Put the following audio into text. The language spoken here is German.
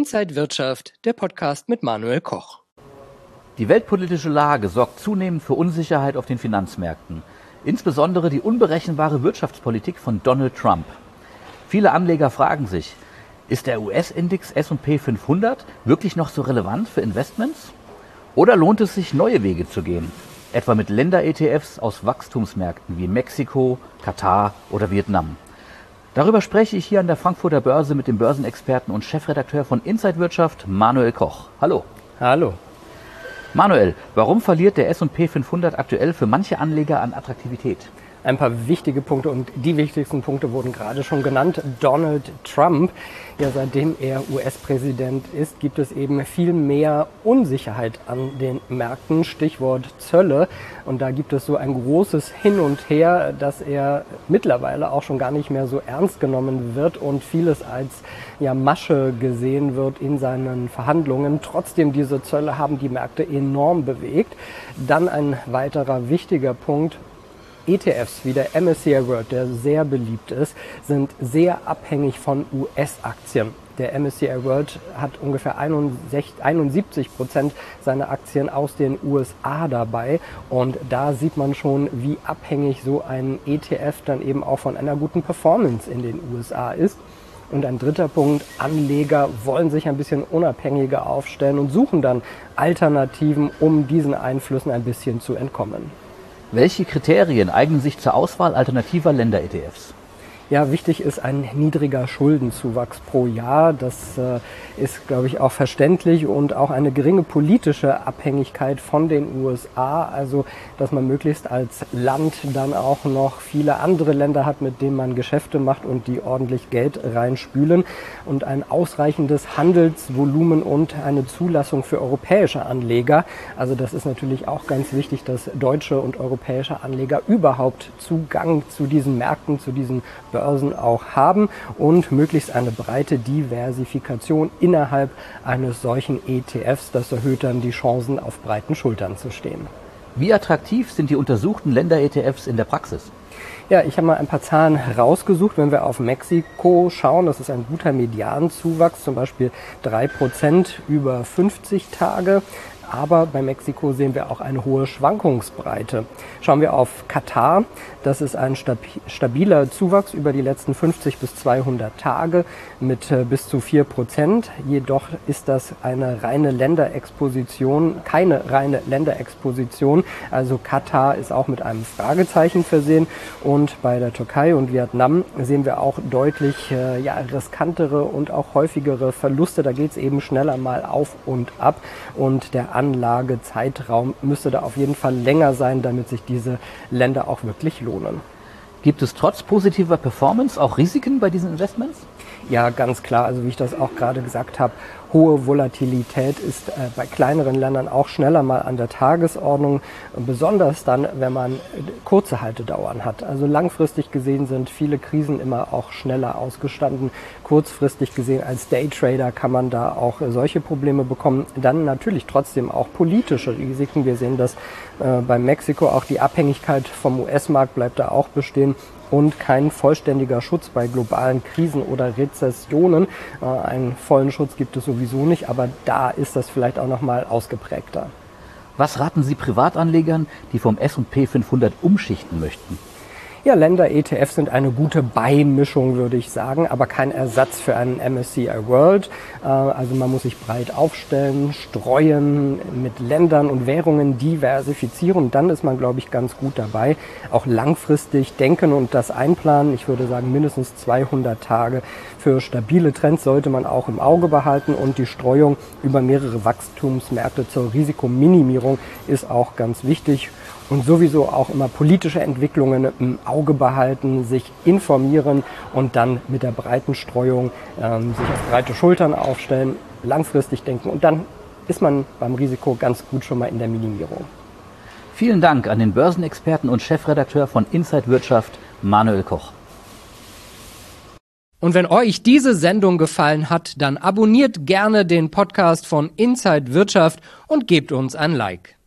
Inside Wirtschaft, der Podcast mit Manuel Koch. Die weltpolitische Lage sorgt zunehmend für Unsicherheit auf den Finanzmärkten. Insbesondere die unberechenbare Wirtschaftspolitik von Donald Trump. Viele Anleger fragen sich, ist der US-Index S&P 500 wirklich noch so relevant für Investments? Oder lohnt es sich, neue Wege zu gehen? Etwa mit Länder-ETFs aus Wachstumsmärkten wie Mexiko, Katar oder Vietnam. Darüber spreche ich hier an der Frankfurter Börse mit dem Börsenexperten und Chefredakteur von Inside Wirtschaft, Manuel Koch. Hallo. Hallo. Manuel, warum verliert der S&P 500 aktuell für manche Anleger an Attraktivität? Ein paar wichtige Punkte und die wichtigsten Punkte wurden gerade schon genannt. Donald Trump, ja, seitdem er US-Präsident ist, gibt es eben viel mehr Unsicherheit an den Märkten, Stichwort Zölle. Und da gibt es so ein großes Hin und Her, dass er mittlerweile auch schon gar nicht mehr so ernst genommen wird und vieles als Masche gesehen wird in seinen Verhandlungen. Trotzdem, diese Zölle haben die Märkte enorm bewegt. Dann ein weiterer wichtiger Punkt: ETFs wie der MSCI World, der sehr beliebt ist, sind sehr abhängig von US-Aktien. Der MSCI World hat ungefähr 71% seiner Aktien aus den USA dabei. Und da sieht man schon, wie abhängig so ein ETF dann eben auch von einer guten Performance in den USA ist. Und ein dritter Punkt: Anleger wollen sich ein bisschen unabhängiger aufstellen und suchen dann Alternativen, um diesen Einflüssen ein bisschen zu entkommen. Welche Kriterien eignen sich zur Auswahl alternativer Länder-ETFs? Ja, wichtig ist ein niedriger Schuldenzuwachs pro Jahr. Das ist, glaube ich, auch verständlich, und auch eine geringe politische Abhängigkeit von den USA. Also, dass man möglichst als Land dann auch noch viele andere Länder hat, mit denen man Geschäfte macht und die ordentlich Geld reinspülen. Und ein ausreichendes Handelsvolumen und eine Zulassung für europäische Anleger. Also das ist natürlich auch ganz wichtig, dass deutsche und europäische Anleger überhaupt Zugang zu diesen Märkten, zu diesen Börsen auch haben, und möglichst eine breite Diversifikation innerhalb eines solchen ETFs. Das erhöht dann die Chancen, auf breiten Schultern zu stehen. Wie attraktiv sind die untersuchten Länder-ETFs in der Praxis? Ja, ich habe mal ein paar Zahlen rausgesucht. Wenn wir auf Mexiko schauen, das ist ein guter Medianzuwachs, zum Beispiel 3% über 50 Tage. Aber bei Mexiko sehen wir auch eine hohe Schwankungsbreite. Schauen wir auf Katar, das ist ein stabiler Zuwachs über die letzten 50 bis 200 Tage mit bis zu 4%. Jedoch ist das eine reine Länderexposition, keine reine Länderexposition. Also Katar ist auch mit einem Fragezeichen versehen. Und bei der Türkei und Vietnam sehen wir auch deutlich riskantere und auch häufigere Verluste. Da geht es eben schneller mal auf und ab. Und der Anlagezeitraum müsste da auf jeden Fall länger sein, damit sich diese Länder auch wirklich lohnen. Gibt es trotz positiver Performance auch Risiken bei diesen Investments? Ja, ganz klar. Also wie ich das auch gerade gesagt habe, hohe Volatilität ist bei kleineren Ländern auch schneller mal an der Tagesordnung, besonders dann, wenn man kurze Haltedauern hat. Also langfristig gesehen sind viele Krisen immer auch schneller ausgestanden. Kurzfristig gesehen als Daytrader kann man da auch solche Probleme bekommen. Dann natürlich trotzdem auch politische Risiken. Wir sehen das bei Mexiko, auch die Abhängigkeit vom US-Markt bleibt da auch bestehen. Und kein vollständiger Schutz bei globalen Krisen oder Rezessionen. Einen vollen Schutz gibt es sowieso nicht, aber da ist das vielleicht auch nochmal ausgeprägter. Was raten Sie Privatanlegern, die vom S&P 500 umschichten möchten? Ja, Länder-ETFs sind eine gute Beimischung, würde ich sagen, aber kein Ersatz für einen MSCI World. Also man muss sich breit aufstellen, streuen, mit Ländern und Währungen diversifizieren. Dann ist man, glaube ich, ganz gut dabei. Auch langfristig denken und das einplanen. Ich würde sagen, mindestens 200 Tage für stabile Trends sollte man auch im Auge behalten. Und die Streuung über mehrere Wachstumsmärkte zur Risikominimierung ist auch ganz wichtig. Und sowieso auch immer politische Entwicklungen im Auge behalten, sich informieren und dann mit der breiten Streuung sich auf breite Schultern aufstellen, langfristig denken, und dann ist man beim Risiko ganz gut schon mal in der Minimierung. Vielen Dank an den Börsenexperten und Chefredakteur von Inside Wirtschaft, Manuel Koch. Und wenn euch diese Sendung gefallen hat, dann abonniert gerne den Podcast von Inside Wirtschaft und gebt uns ein Like.